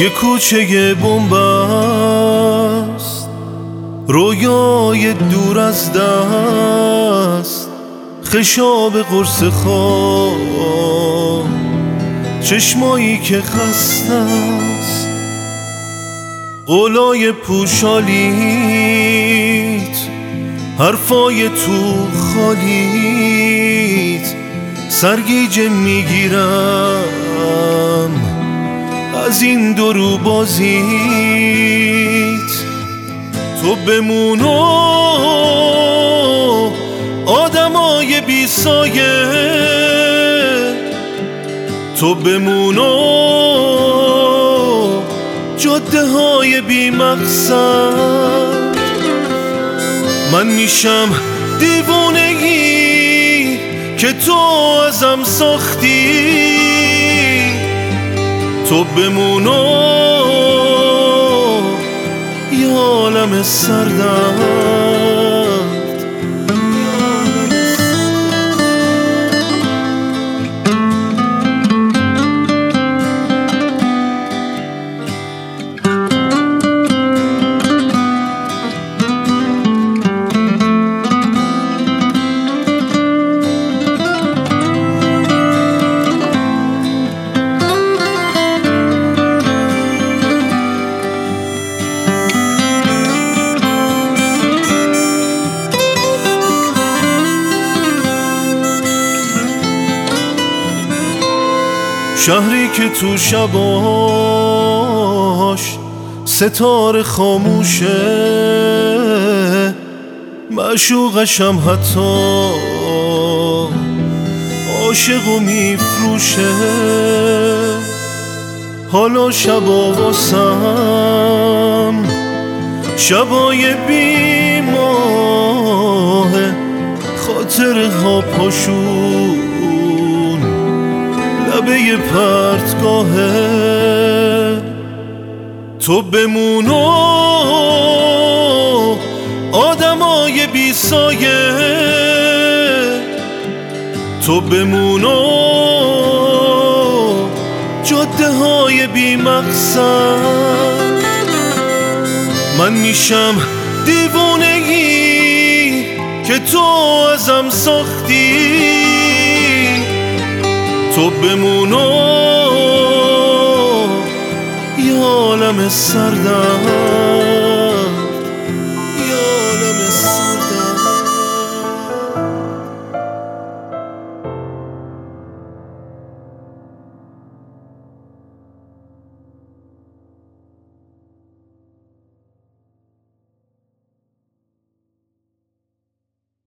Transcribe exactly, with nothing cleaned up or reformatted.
یه کوچه بن‌بست، رویای دور از دست، خشاب قرص خواب، چشمایی که خسته است، قولای پوشالیت، حرفای تو خالیت، سرگیجه میگیرم از این درو بازیت. تو بمونو آدمای بی سایه، تو بمونو جاده های بی مقصد. من میشم دیوونگی که تو ازم ساختی، تو بمونو یه عالم سردرد. شهری که تو شباش ستاره خاموشه، معشوقشم حتی عاشق و میفروشه. حالا شبا واسم شبای بی ماه، خاطره ها پاشون لبه پرتگاهه. تو بمونو آدمای بی سایه، تو بمونو جاده های بی مقصد. من میشم دیوونگی که تو ازم ساختی، تو بمونو یه عالم سردرد.